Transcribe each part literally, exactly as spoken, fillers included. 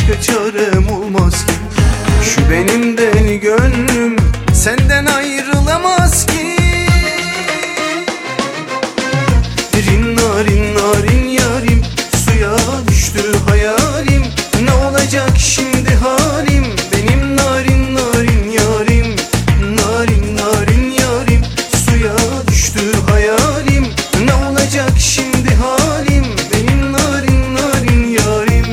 başka çarem olmaz ki. Şu benim deli gönlüm senden ayrılamaz ki. Rin narin narin yarim, suya düştü hayalim. Ne olacak şimdi halim, benim narin narin yarim. Narin narin yarim, suya düştü hayalim. Ne olacak şimdi halim, benim narin narin yarim.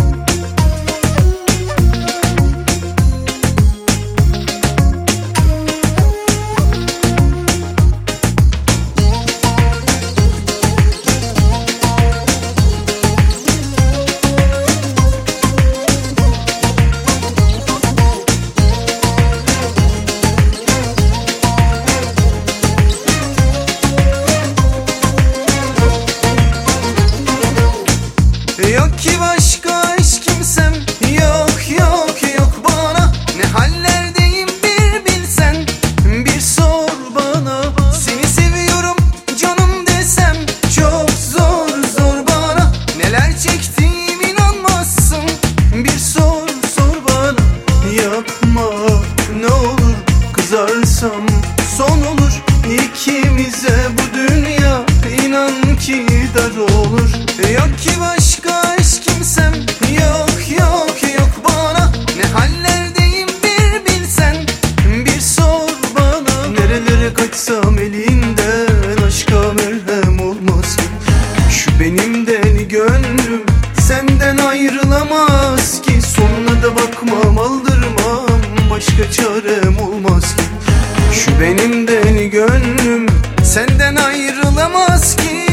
Yok ki başka hiç kimsem, yok yok yok bana. Ne hallerdeyim bir bilsen, bir sor bana. Seni seviyorum canım desem, çok zor zor bana. Neler çektiğim inanmazsın, bir sor sor bana. Yapma ne olur, kızarsam son olur. İkimize bu dünya inan ki dar olur. Yok ki başka hiç kimsem, yok yok yok bana. Ne hallerdeyim bir bilsen, bir sor bana. Nerelere kaçsam elinden, aşka merhem olmaz ki. Şu benim deli gönlüm senden ayrılamaz ki. Sonuna da bakmam, aldırmam, başka çarem olmaz ki. Şu benim deli gönlüm senden ayrılamaz ki.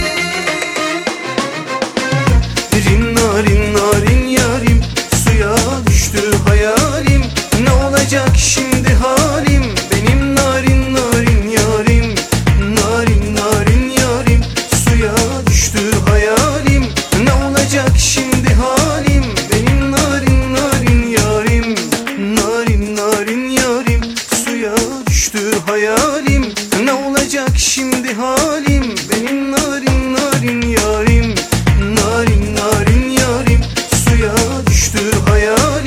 Rin narin narin yarim, suya düştü hayalim. Ne olacak şimdi halim, benim narin narin yarim. Narin narin yarim, suya düştü hayalim. Ne olacak şimdi halim, benim narin narin yarim. Narin narin yarim, suya düştü hayalim. Ne olacak şimdi halim, benim narin narin yarim. Narin narin yarim, suya düştü hayalim.